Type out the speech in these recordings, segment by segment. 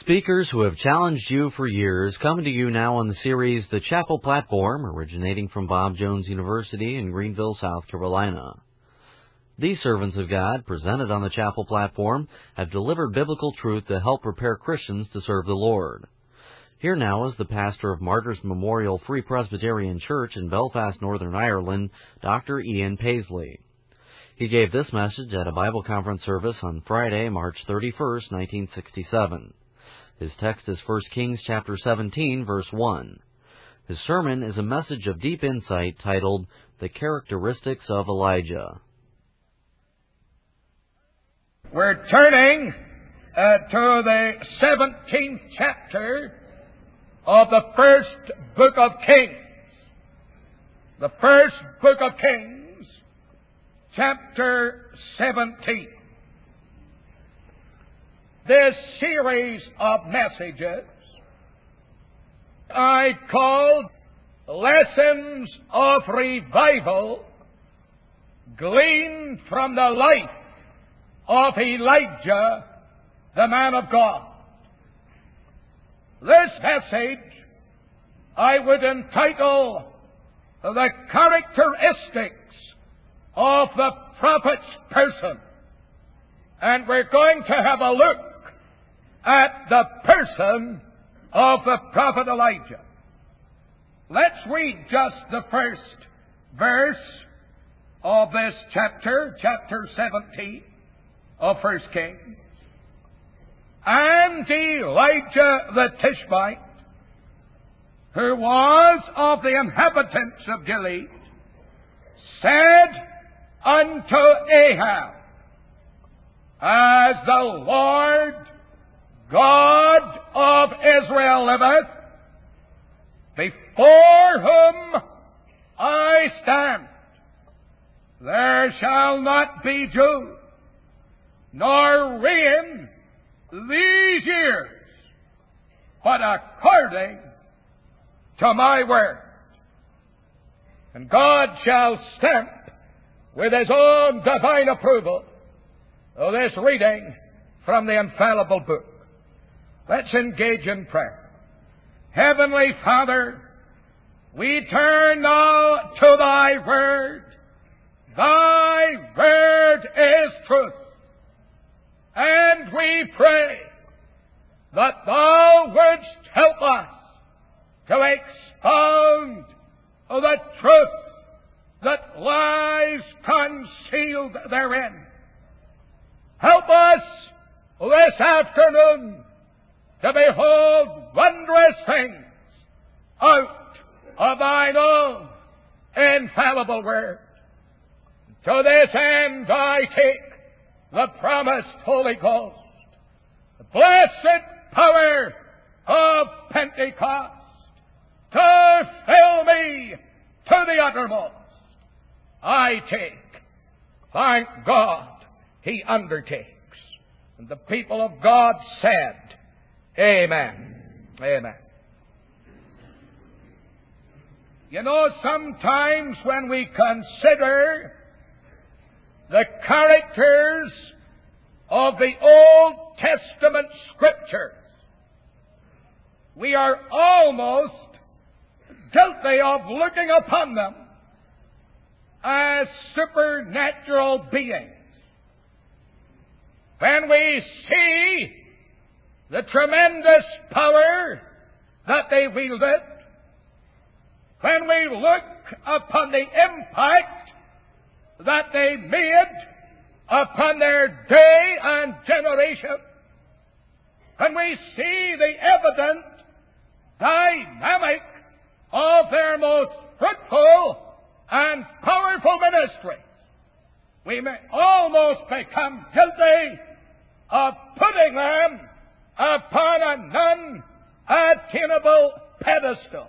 Speakers who have challenged you for years coming to you now on the series The Chapel Platform, originating from Bob Jones University in Greenville, South Carolina. These servants of God, presented on the Chapel Platform, have delivered biblical truth to help prepare Christians to serve the Lord. Here now is the pastor of Martyrs Memorial Free Presbyterian Church in Belfast, Northern Ireland, Dr. Ian Paisley. He gave this message at a Bible conference service on Friday, March 31st, 1967. His text is 1 Kings chapter 17, verse 1. His sermon is a message of deep insight titled, The Characteristics of Elijah. We're turning to the 17th chapter of the first book of Kings. The first book of Kings, chapter 17. This series of messages I called Lessons of Revival Gleaned from the Life of Elijah, the man of God. This message I would entitle The Characteristics of the Prophet's Person. And we're going to have a look at the person of the prophet Elijah. Let's read just the first verse of this chapter 17 of 1 Kings. And Elijah the Tishbite, who was of the inhabitants of Gilead, said unto Ahab, As the Lord God of Israel liveth, before whom I stand, there shall not be dew, nor rain these years, but according to my word. And God shall stamp with His own divine approval of this reading from the infallible book. Let's engage in prayer. Heavenly Father, we turn now to Thy Word. Thy Word is truth. And we pray that Thou wouldst help us to expound the truth that lies concealed therein. Help us this afternoon to behold wondrous things out of Thine own infallible Word. To this end I take the promised Holy Ghost, the blessed power of Pentecost, to fill me to the uttermost. I take, thank God, He undertakes. And the people of God said, Amen. Amen. You know, sometimes when we consider the characters of the Old Testament Scriptures, we are almost guilty of looking upon them as supernatural beings. When we see the tremendous power that they wielded, when we look upon the impact that they made upon their day and generation, when we see the evident dynamic of their most fruitful and powerful ministry, we may almost become guilty of putting them upon a non-attainable pedestal.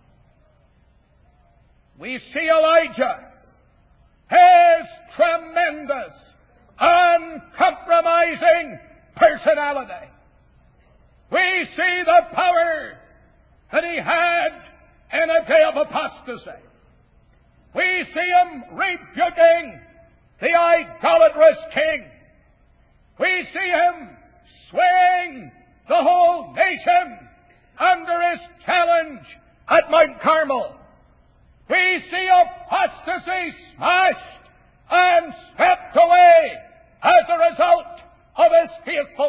We see Elijah, his tremendous, uncompromising personality. We see the power that he had in a day of apostasy. We see him rebuking the idolatrous king. We see him swaying the whole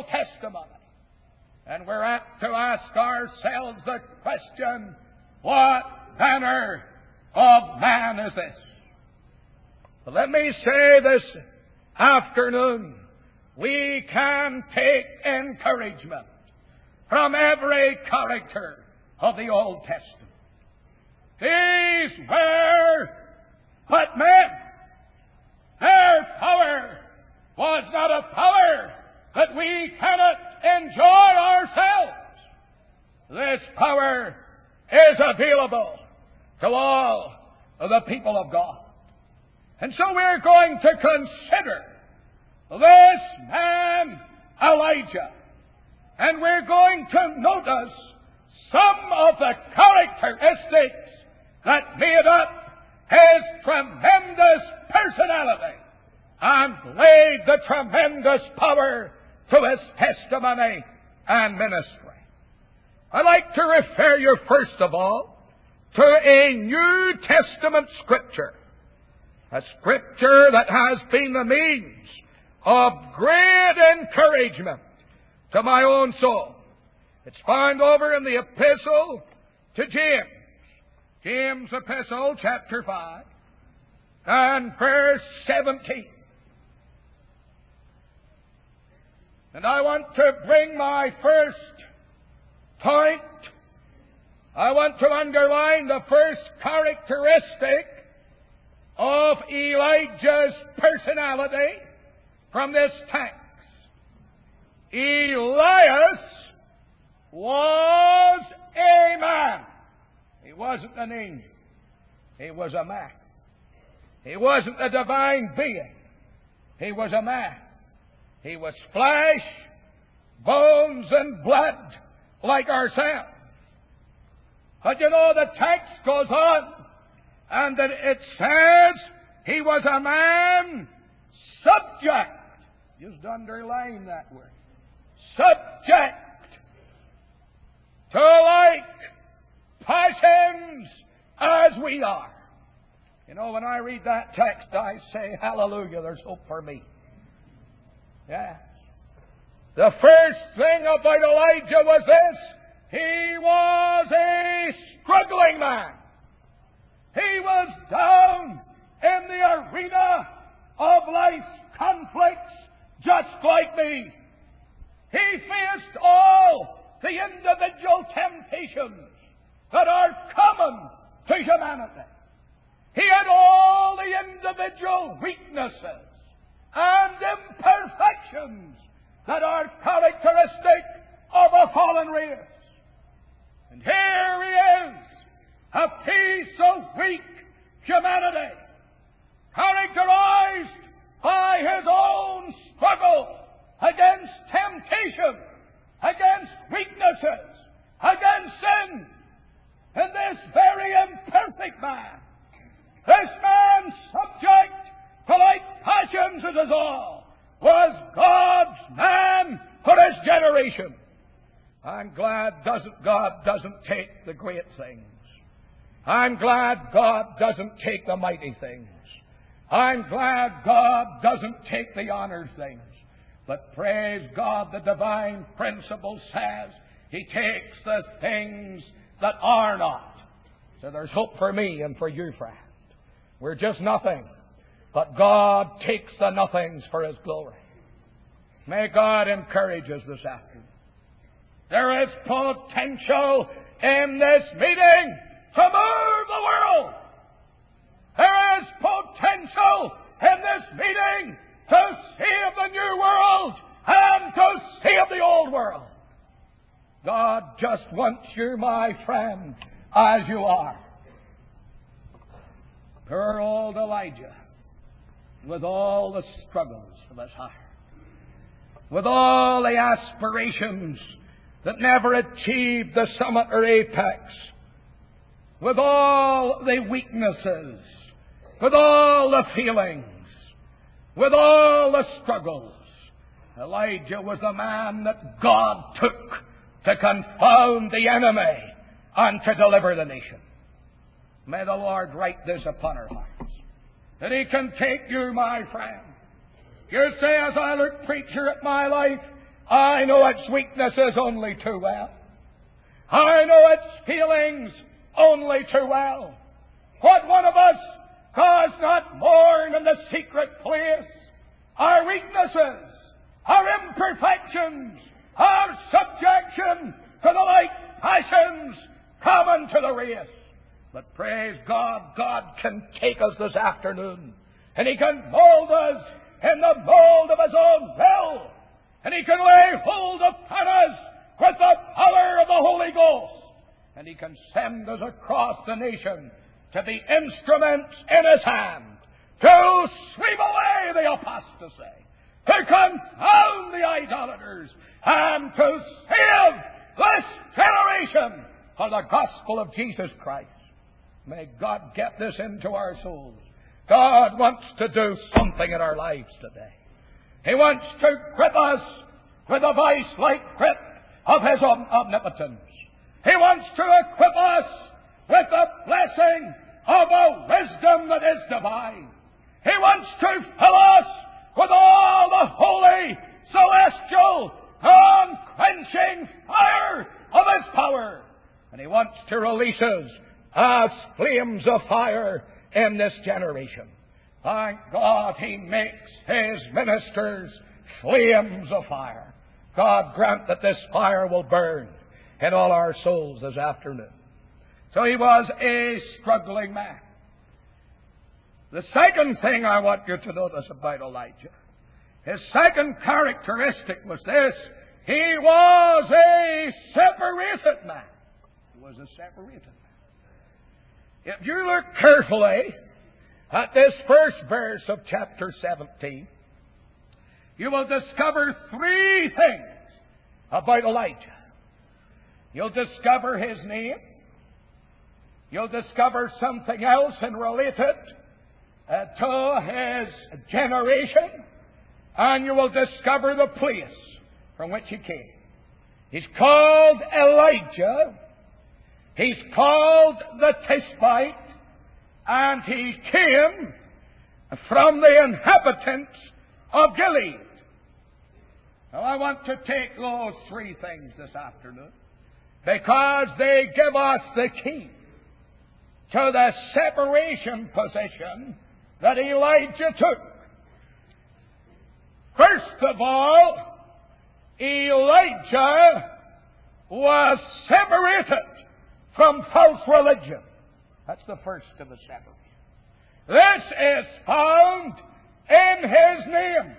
testimony. And we're apt to ask ourselves the question, what manner of man is this? But let me say this afternoon, we can take encouragement from every character of the Old Testament. These were but men. Their power was not a power that we cannot enjoy ourselves. This power is available to all of the people of God. And so we're going to consider this man, Elijah. And we're going to notice some of the characteristics that made up his tremendous personality and laid the tremendous power to his testimony and ministry. I'd like to refer you, first of all, to a New Testament Scripture. A Scripture that has been the means of great encouragement to my own soul. It's found over in the Epistle to James. James' Epistle, chapter 5, and verse 17. And I want to bring my first point. I want to underline the first characteristic of Elijah's personality from this text. Elias was a man. He wasn't an angel. He was a man. He wasn't a divine being. He was a man. He was flesh, bones, and blood like ourselves. But you know, the text goes on, and that it says he was a man subject. Just underline that word. Subject to like passions as we are. You know, when I read that text, I say, hallelujah, there's hope for me. Yes. The first thing about Elijah was this. He was a struggling man. He was down in the arena of life's conflicts just like me. He faced all the individual temptations that are common to humanity. He had all the individual weaknesses and imperfections that are characteristic of a fallen race. And here he is, a piece of weak humanity, characterized by his own struggle against temptation, against weaknesses, against sin. And this very imperfect man, this man subject to like passions as us all, was God's man for his generation. I'm glad God doesn't take the great things. I'm glad God doesn't take the mighty things. I'm glad God doesn't take the honored things. But praise God, the divine principle says He takes the things that are not. So there's hope for me and for you, friend. We're just nothing. But God takes the nothings for His glory. May God encourage us this afternoon. There is potential in this meeting to move the world. There is potential in this meeting to save the new world and to save the old world. God just wants you, my friend, as you are. Poor old Elijah, with all the struggles of his heart, with all the aspirations that never achieved the summit or apex, with all the weaknesses, with all the feelings, with all the struggles, Elijah was the man that God took to confound the enemy and to deliver the nation. May the Lord write this upon our hearts, that He can take you, my friend. You say, as I look, preacher, at my life, I know its weaknesses only too well. I know its feelings only too well. What one of us does not mourn in the secret place? Our weaknesses, our imperfections, our subjection to the like passions common to the race. But praise God, God can take us this afternoon, and He can mold us in the mold of His own will, and He can lay hold upon us with the power of the Holy Ghost, and He can send us across the nation to be instruments in His hand to sweep away the apostasy, to confound the idolaters, and to save this generation for the gospel of Jesus Christ. May God get this into our souls. God wants to do something in our lives today. He wants to grip us with a vice-like grip of His omnipotence. He wants to equip us with the blessing of a wisdom that is divine. He wants to fill us with all the holy, celestial, unquenching fire of His power. And He wants to release us as flames of fire in this generation. Thank God He makes His ministers flames of fire. God grant that this fire will burn in all our souls this afternoon. So he was a struggling man. The second thing I want you to notice about Elijah, his second characteristic was this: he was a separated man. He was a separated man. If you look carefully at this first verse of chapter 17, you will discover three things about Elijah. You'll discover his name. You'll discover something else and relate it to his generation. And you will discover the place from which he came. He's called Elijah. He's called the Tishbite. And he came from the inhabitants of Gilead. Now I want to take those three things this afternoon, because they give us the key to the separation position that Elijah took. First of all, Elijah was separated from false religion. That's the first of the separation. This is found in his name.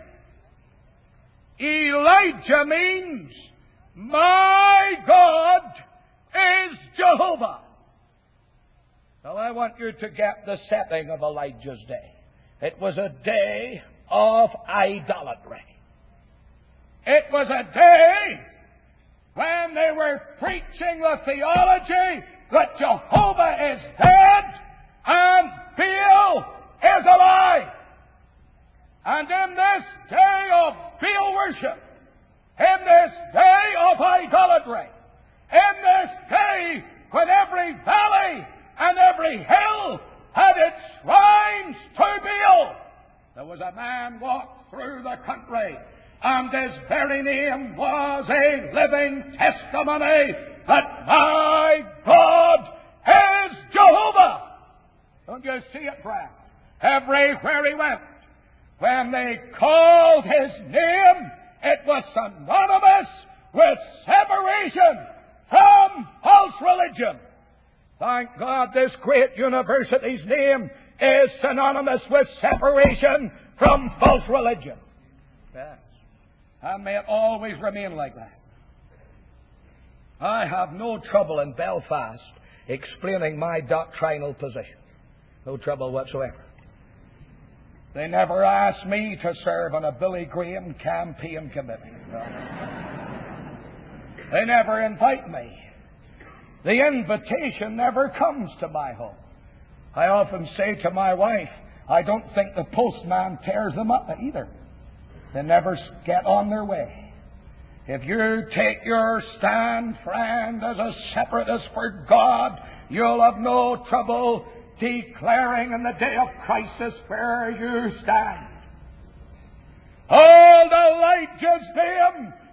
Elijah means, my God is Jehovah. Now I want you to get the setting of Elijah's day. It was a day of idolatry. It was a day when they were preaching the theology that Jehovah is dead and Baal is alive. And in this day of Baal worship, in this day of idolatry, in this day when every valley and every hill had its shrines to Baal, there was a man walked through the country, and his very name was a living testimony that my God is Jehovah. Don't you see it, friend? Everywhere he went, when they called his name, it was synonymous with separation from false religion. Thank God this great university's name is synonymous with separation from false religion. Yes. And may it always remain like that. I have no trouble in Belfast explaining my doctrinal position. No trouble whatsoever. They never asked me to serve on a Billy Graham campaign committee. No. They never invite me. The invitation never comes to my home. I often say to my wife, I don't think the postman tears them up either. They never get on their way. If you take your stand, friend, as a separatist for God, you'll have no trouble declaring in the day of crisis where you stand. Old Elijah's name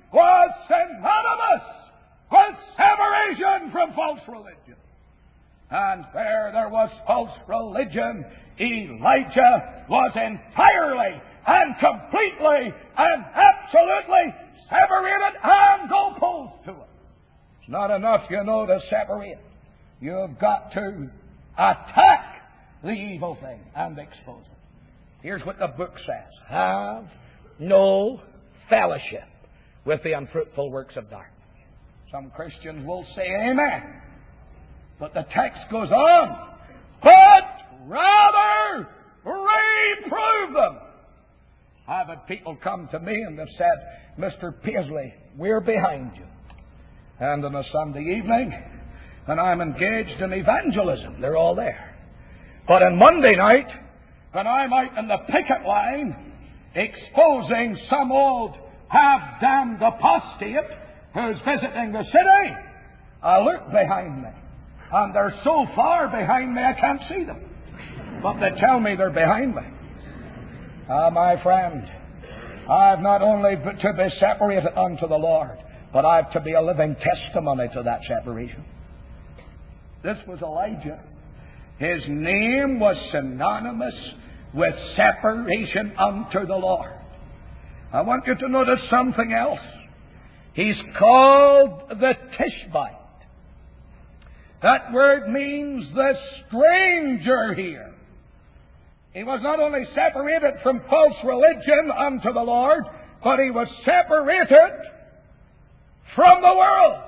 was synonymous with separation from false religion. And there was false religion, Elijah was entirely and completely and absolutely separated and opposed to it. It's not enough, to separate. You've got to attack the evil thing and expose it. Here's what the book says. Have no fellowship with the unfruitful works of darkness. Some Christians will say amen. But the text goes on. But rather reprove them. I've had people come to me and have said, Mr. Paisley, we're behind you. And on a Sunday evening, and I'm engaged in evangelism, they're all there. But on Monday night, when I'm out in the picket line, exposing some old half-damned apostate who's visiting the city, I look behind me. And they're so far behind me I can't see them. But they tell me they're behind me. Ah, my friend, I've not only to be separated unto the Lord, but I've to be a living testimony to that separation. This was Elijah. His name was synonymous with separation unto the Lord. I want you to notice something else. He's called the Tishbite. That word means the stranger here. He was not only separated from false religion unto the Lord, but he was separated from the world.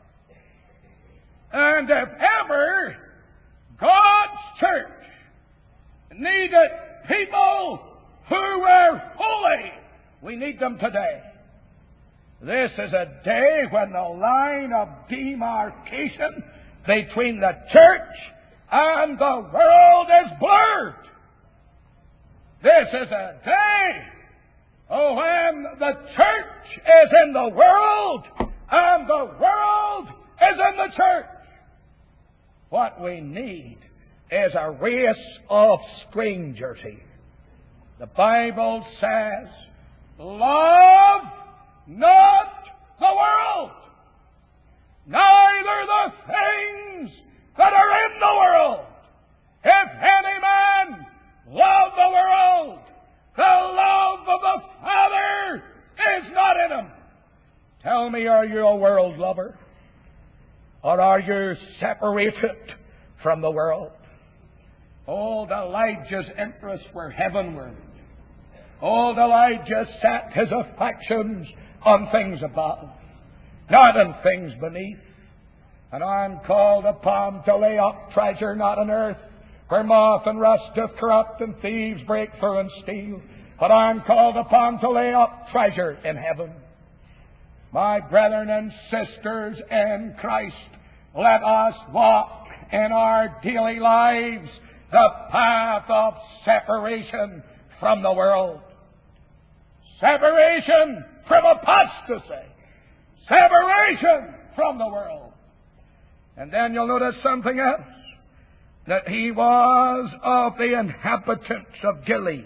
And if ever God's church needed people who were holy, we need them today. This is a day when the line of demarcation between the church and the world is blurred. This is a day when the church is in the world and the world is in the church. What we need is a race of strangers here. The Bible says, love not the world, neither the things that are in the world. If any man love the world, the love of the Father is not in him. Tell me, are you a world lover? Or are you separated from the world? Old Elijah's interests were heavenward. Old Elijah set his affections on things above, not on things beneath. And I'm called upon to lay up treasure not on earth, where moth and rust doth corrupt and thieves break through and steal. But I'm called upon to lay up treasure in heaven. My brethren and sisters in Christ, let us walk in our daily lives the path of separation from the world. Separation from apostasy. Separation from the world. And then you'll notice something else. That he was of the inhabitants of Gilead.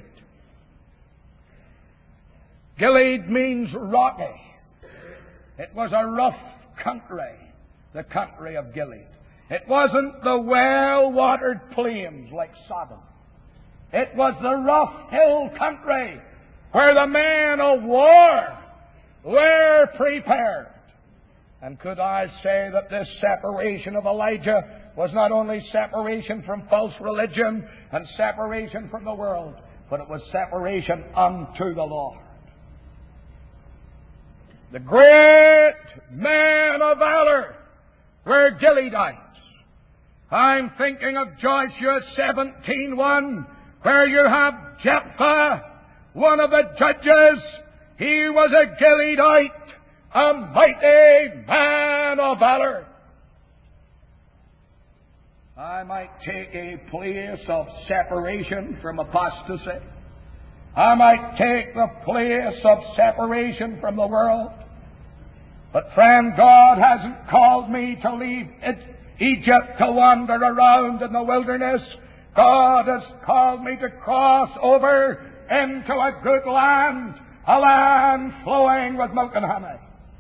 Gilead means rocky. It was a rough country, the country of Gilead. It wasn't the well-watered plains like Sodom. It was the rough hill country where the men of war were prepared. And could I say that this separation of Elijah was not only separation from false religion and separation from the world, but it was separation unto the Lord. The great men of valor were Gileadites. I'm thinking of Joshua 17:1, where you have Jephthah, one of the judges. He was a Gileadite, a mighty man of valor. I might take a place of separation from apostasy. I might take the place of separation from the world. But friend, God hasn't called me to leave Egypt to wander around in the wilderness. God has called me to cross over into a good land, a land flowing with milk and honey.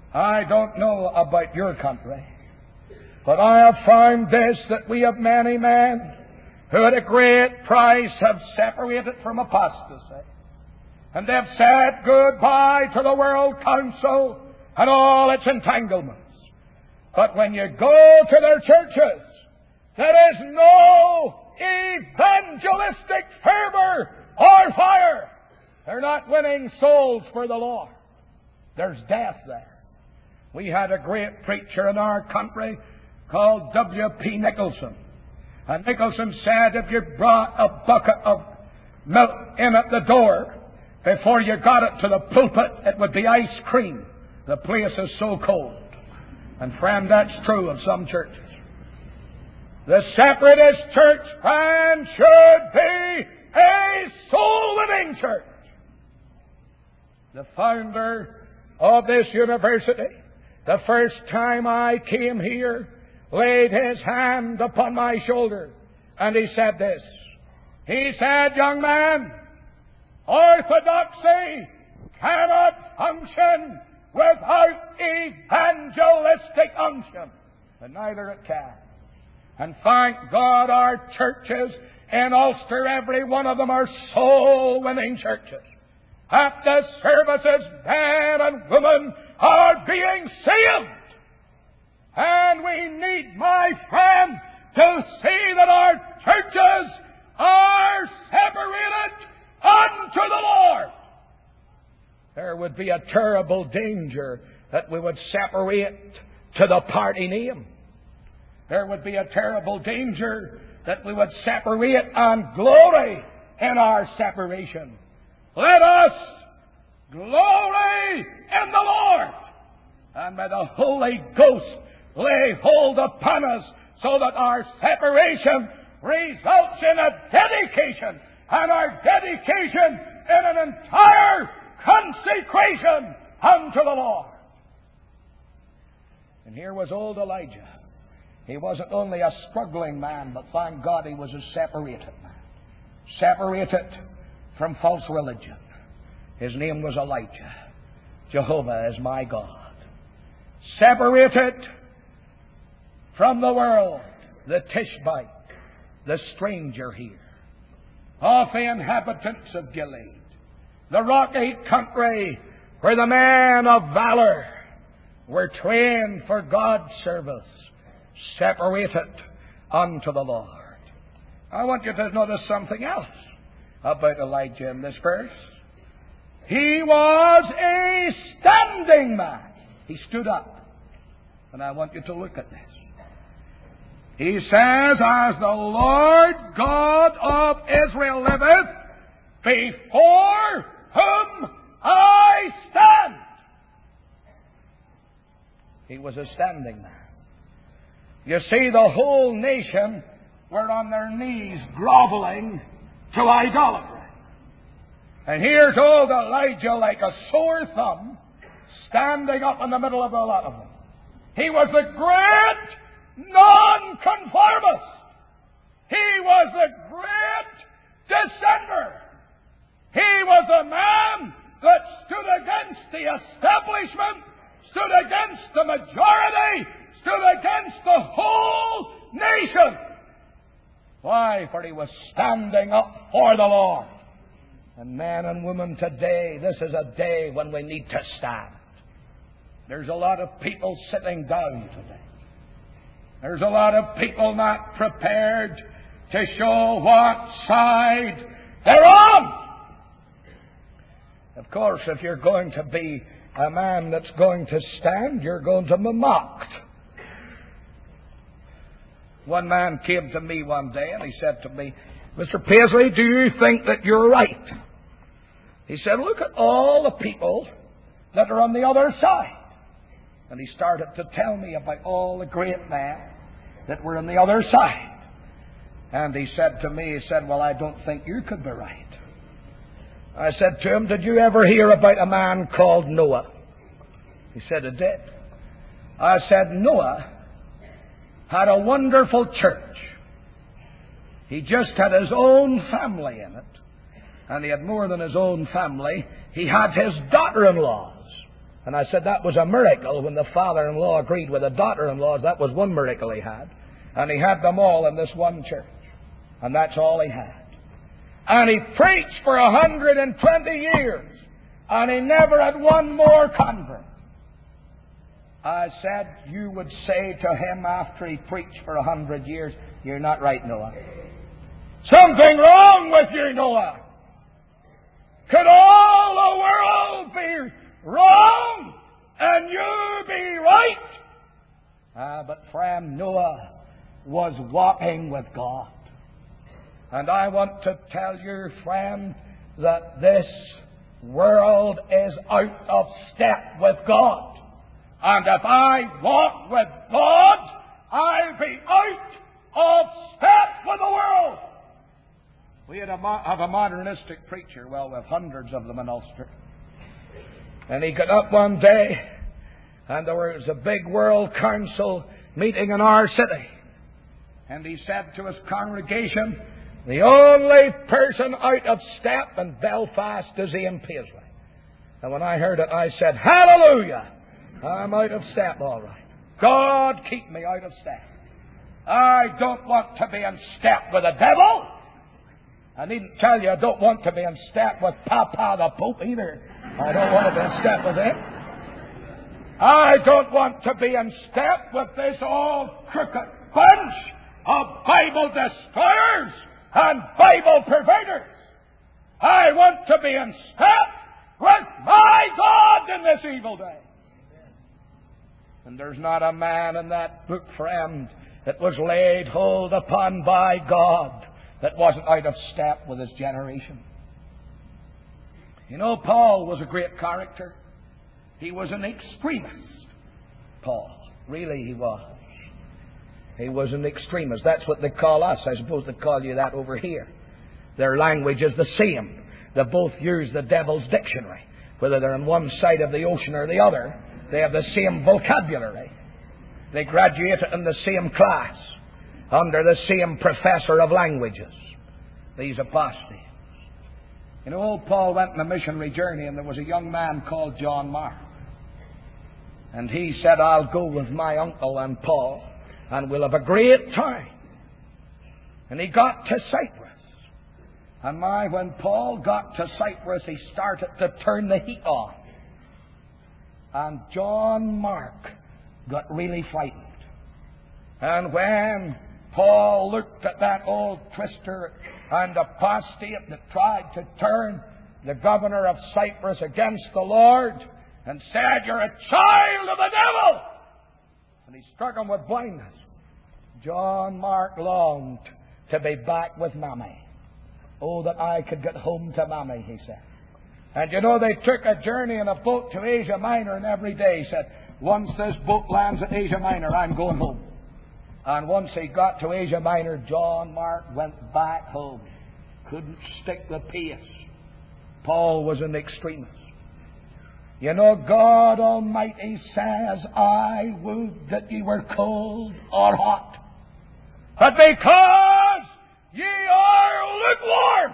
I don't know about your country, but I have found this, that we have many men who at a great price have separated from apostasy. And they've said goodbye to the World Council and all its entanglements. But when you go to their churches, there is no evangelistic fervor or fire. They're not winning souls for the Lord. There's death there. We had a great preacher in our country called W.P. Nicholson. And Nicholson said if you brought a bucket of milk in at the door, before you got it to the pulpit, it would be ice cream. The place is so cold. And friend, that's true of some churches. The Separatist church, friend, should be a soul-winning church. The founder of this university, the first time I came here, laid his hand upon my shoulder, and he said this. He said, young man, orthodoxy cannot function without evangelistic unction. And neither it can. And thank God our churches in Ulster, every one of them are soul-winning churches. At the services, men and women are being saved. And we need, my friend, to see that our churches are separated unto the Lord. There would be a terrible danger that we would separate to the party name. There would be a terrible danger that we would separate and glory in our separation. Let us glory in the Lord, and may the Holy Ghost lay hold upon us so that our separation results in a dedication, and our dedication in an entire consecration unto the Lord. And here was old Elijah. He wasn't only a struggling man, but thank God he was a separated man. Separated from false religion. His name was Elijah. Jehovah is my God. Separated from the world, the Tishbite, the stranger here, of the inhabitants of Gilead, the rocky country where the men of valor were trained for God's service, separated unto the Lord. I want you to notice something else about Elijah in this verse. He was a standing man. He stood up. And I want you to look at this. He says, as the Lord God of Israel liveth, before whom I stand. He was a standing man. You see, the whole nation were on their knees groveling to idolatry. And here's old Elijah like a sore thumb, standing up in the middle of the lot of them. He was the great nonconformist. He was the great dissenter. He was the man that stood against the establishment, stood against the majority, stood against the whole nation. Why? For he was standing up for the Lord. And men and women today, this is a day when we need to stand. There's a lot of people sitting down today. There's a lot of people not prepared to show what side they're on. Of course, if you're going to be a man that's going to stand, you're going to be mocked. One man came to me one day and he said to me, Mr. Paisley, do you think that you're right? He said, look at all the people that are on the other side. And he started to tell me about all the great men that were on the other side. And he said to me, he said, well, I don't think you could be right. I said to him, did you ever hear about a man called Noah? He said, I did. I said, Noah had a wonderful church. He just had his own family in it. And he had more than his own family. He had his daughter-in-laws. And I said that was a miracle when the father-in-law agreed with the daughter-in-laws. That was one miracle he had. And he had them all in this one church. And that's all he had. And he preached for 120 years. And he never had one more convert. I said, you would say to him after he preached for 100 years, you're not right, Noah. Something wrong with you, Noah. Could all the world be wrong and you be right? But friend, Noah was walking with God. And I want to tell you, friend, that this world is out of step with God. And if I walk with God, I'll be out of step with the world. We have a modernistic preacher, well, we have hundreds of them in Ulster. And he got up one day, and there was a big World Council meeting in our city. And he said to his congregation, the only person out of step in Belfast is Ian Paisley. And when I heard it, I said, hallelujah! I'm out of step, all right. God keep me out of step. I don't want to be in step with the devil. I needn't tell you I don't want to be in step with Papa the Pope either. I don't want to be in step with him. I don't want to be in step with this old crooked bunch of Bible destroyers and Bible perverters. I want to be in step with my God in this evil day. And there's not a man in that book, friend, that was laid hold upon by God that wasn't out of step with his generation. You know, Paul was a great character. He was an extremist. Paul. Really, he was. He was an extremist. That's what they call us. I suppose they call you that over here. Their language is the same. They both use the devil's dictionary. Whether they're on one side of the ocean or the other, they have the same vocabulary. They graduated in the same class, under the same professor of languages. These apostates. You know, old Paul went on a missionary journey, and there was a young man called John Mark. And he said, I'll go with my uncle and Paul, and we'll have a great time. And he got to Cyprus. And when Paul got to Cyprus, he started to turn the heat on. And John Mark got really frightened. And when Paul looked at that old twister and apostate that tried to turn the governor of Cyprus against the Lord and said, you're a child of the devil, and he struck him with blindness, John Mark longed to be back with Mammy. Oh, that I could get home to Mammy, he said. And you know, they took a journey in a boat to Asia Minor, and every day he said, once this boat lands at Asia Minor, I'm going home. And once he got to Asia Minor, John Mark went back home. Couldn't stick the pace. Paul was an extremist. You know, God Almighty says, I would that ye were cold or hot. But because ye are lukewarm,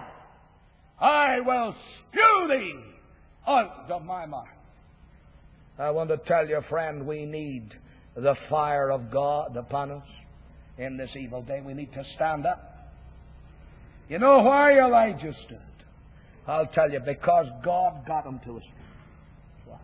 I will spew thee out of my mouth. I want to tell you, friend, we need the fire of God upon us in this evil day. We need to stand up. You know why Elijah stood? I'll tell you, because God got him to us. Why?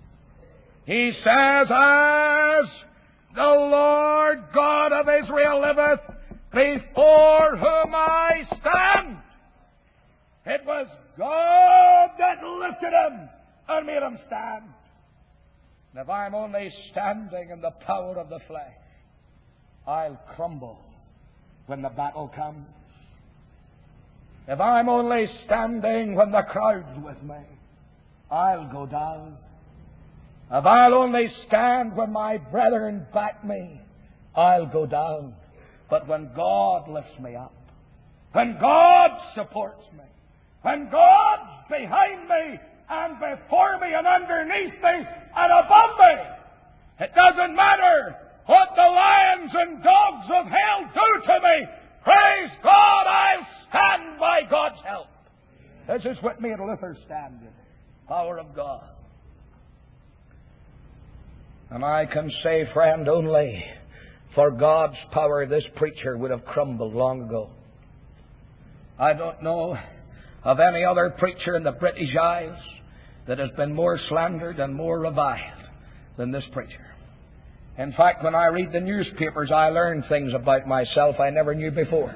He says, as the Lord God of Israel liveth, before whom I stand. It was God that lifted him and made him stand. And if I'm only standing in the power of the flesh, I'll crumble when the battle comes. If I'm only standing when the crowd's with me, I'll go down. If I'll only stand when my brethren back me, I'll go down. But when God lifts me up, when God supports me, when God's behind me and before me and underneath me and above me, it doesn't matter what the lions and dogs of hell do to me. Praise God, I'll stand by God's help. This is what made Luther stand in. Power of God. And I can say, friend, only for God's power this preacher would have crumbled long ago. I don't know of any other preacher in the British Isles that has been more slandered and more reviled than this preacher. In fact, when I read the newspapers, I learn things about myself I never knew before.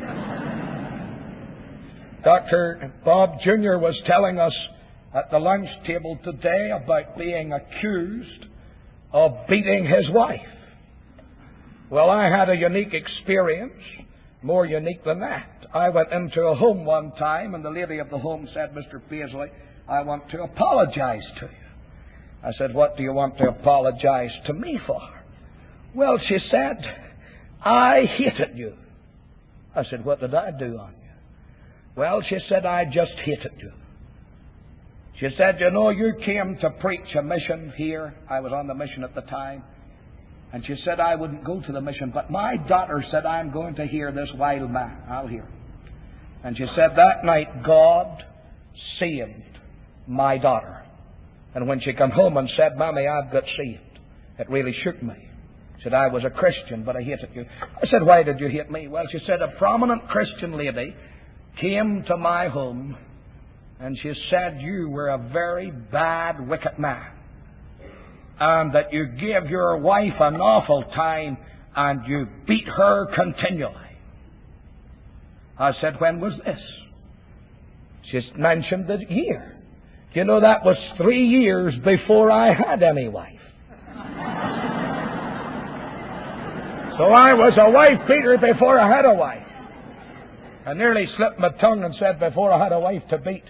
Dr. Bob Jr. was telling us at the lunch table today about being accused of beating his wife. Well, I had a unique experience, more unique than that. I went into a home one time, and the lady of the home said, Mr. Paisley, I want to apologize to you. I said, what do you want to apologize to me for? Well, she said, I hated you. I said, what did I do on you? Well, she said, I just hated you. She said, you know, you came to preach a mission here. I was on the mission at the time. And she said, I wouldn't go to the mission. But my daughter said, I'm going to hear this wild man. I'll hear him. And she said, that night, God saved my daughter. And when she came home and said, Mommy, I've got saved, it really shook me. She said, I was a Christian, but I hated you. I said, why did you hate me? Well, she said, a prominent Christian lady came to my home, and she said you were a very bad, wicked man, and that you gave your wife an awful time, and you beat her continually. I said, when was this? She mentioned the year. You know, that was 3 years before I had any wife. So I was a wife beater before I had a wife. I nearly slipped my tongue and said before I had a wife to beat.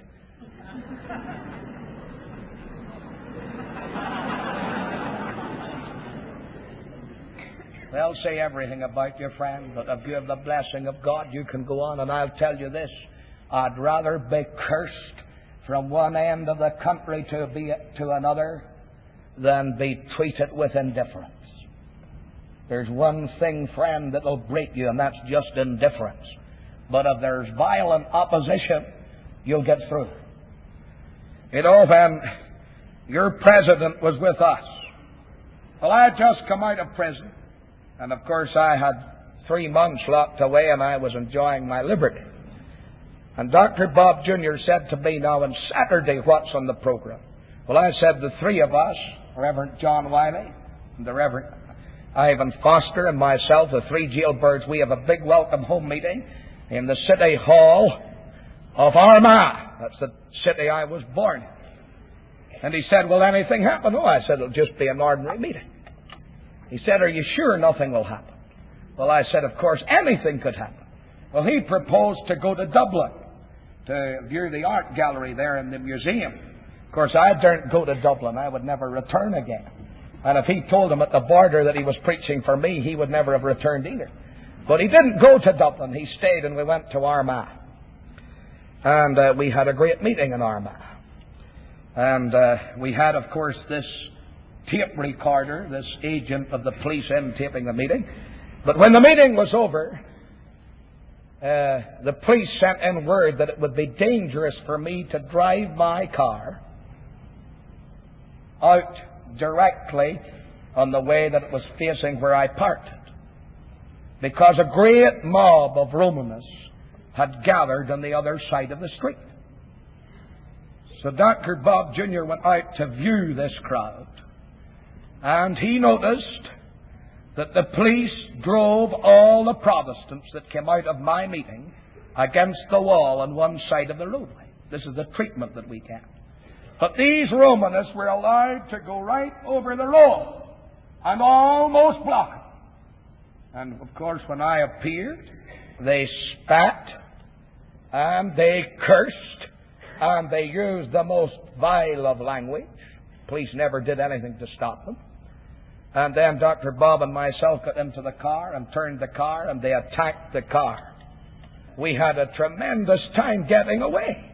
They'll say everything about you, friend, but if you have the blessing of God, you can go on. And I'll tell you this, I'd rather be cursed from one end of the country to another than be treated with indifference. There's one thing, friend, that will break you, and that's just indifference. But if there's violent opposition, you'll get through. You know, when your president was with us, well, I had just come out of prison, and of course I had 3 months locked away, and I was enjoying my liberty. And Dr. Bob Jr. said to me, now on Saturday, what's on the program? Well, I said the 3 of us, Reverend John Wiley, and the Reverend Ivan Foster, and myself, the 3 jailbirds, we have a big welcome home meeting in the City Hall of Armagh. That's the city I was born in. And he said, will anything happen? Oh, I said, it'll just be an ordinary meeting. He said, are you sure nothing will happen? Well, I said, of course, anything could happen. Well, he proposed to go to Dublin to view the art gallery there in the museum. Of course, I daren't go to Dublin. I would never return again. And if he told him at the border that he was preaching for me, he would never have returned either. But he didn't go to Dublin. He stayed, and we went to Armagh. And we had a great meeting in Armagh. And we had, of course, this tape recorder, this agent of the police in taping the meeting. But when the meeting was over, the police sent in word that it would be dangerous for me to drive my car out directly on the way that it was facing where I parked it, because a great mob of Romanists had gathered on the other side of the street. So Dr. Bob Jr. went out to view this crowd, and he noticed that the police drove all the Protestants that came out of my meeting against the wall on one side of the roadway. This is the treatment that we get. But these Romanists were allowed to go right over the road and almost block it. And of course, when I appeared, they spat and they cursed and they used the most vile of language. Police never did anything to stop them. And then Dr. Bob and myself got into the car and turned the car, and they attacked the car. We had a tremendous time getting away.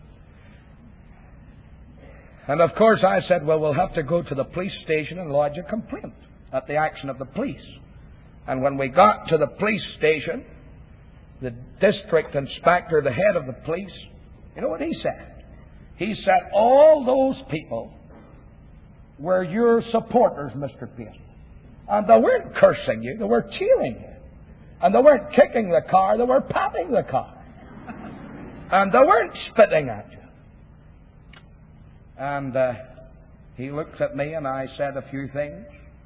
And of course I said, well, we'll have to go to the police station and lodge a complaint at the action of the police. And when we got to the police station, the district inspector, the head of the police, you know what he said? He said, all those people were your supporters, Mr. Payson. And they weren't cursing you, they were cheering you. And they weren't kicking the car, they were patting the car. And they weren't spitting at you. And he looked at me and I said a few things.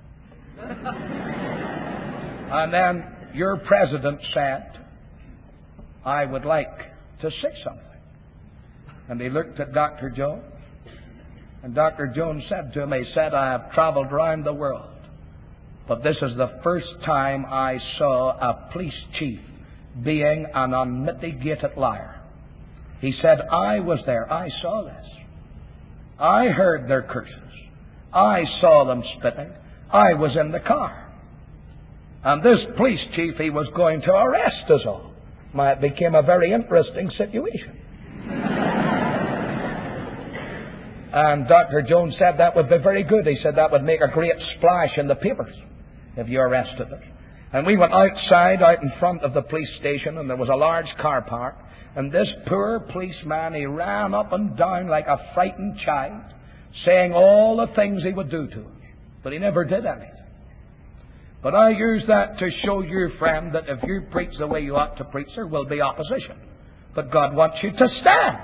And then your president said, I would like to say something. And he looked at Dr. Jones. And Dr. Jones said to me, he said, I have traveled around the world, but this is the first time I saw a police chief being an unmitigated liar. He said, I was there. I saw this. I heard their curses. I saw them spitting. I was in the car. And this police chief, he was going to arrest us all. It became a very interesting situation. And Dr. Jones said that would be very good. He said that would make a great splash in the papers if you arrested us. And we went outside, out in front of the police station, and there was a large car park. And this poor policeman, he ran up and down like a frightened child, saying all the things he would do to us. But he never did anything. But I use that to show you, friend, that if you preach the way you ought to preach, there will be opposition. But God wants you to stand.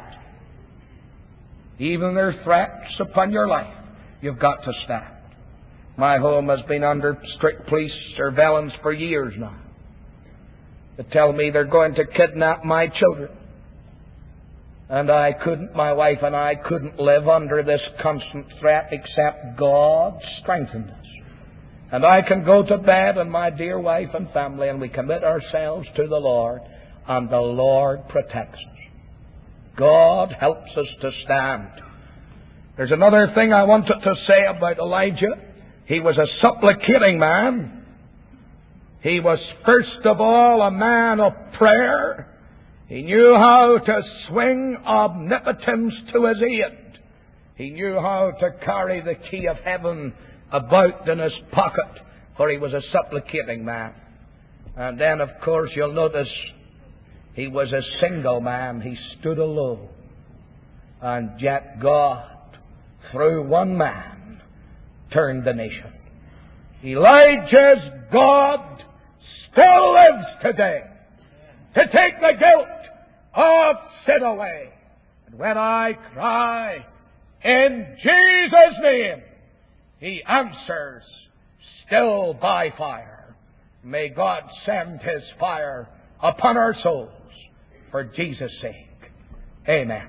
Even their threats upon your life, you've got to stand. My home has been under strict police surveillance for years now. They tell me they're going to kidnap my children. And my wife and I couldn't live under this constant threat except God strengthened us. And I can go to bed and my dear wife and family, and we commit ourselves to the Lord, and the Lord protects us. God helps us to stand. There's another thing I wanted to say about Elijah. He was a supplicating man. He was first of all a man of prayer. He knew how to swing omnipotence to his aid. He knew how to carry the key of heaven about in his pocket, for he was a supplicating man. And then, of course, you'll notice he was a single man. He stood alone. And yet God, through one man, turned the nation. Elijah's God still lives today to take the guilt of sin away. And when I cry, in Jesus' name, He answers still by fire. May God send His fire upon our souls for Jesus' sake. Amen.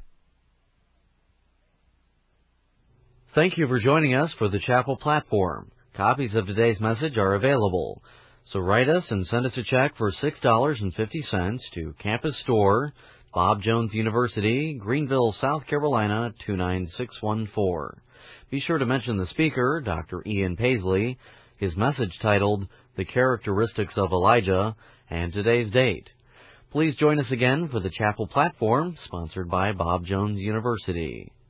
Thank you for joining us for the Chapel Platform. Copies of today's message are available. So write us and send us a check for $6.50 to Campus Store, Bob Jones University, Greenville, South Carolina, 29614. Be sure to mention the speaker, Dr. Ian Paisley, his message titled, The Characteristics of Elijah, and today's date. Please join us again for the Chapel Platform, sponsored by Bob Jones University.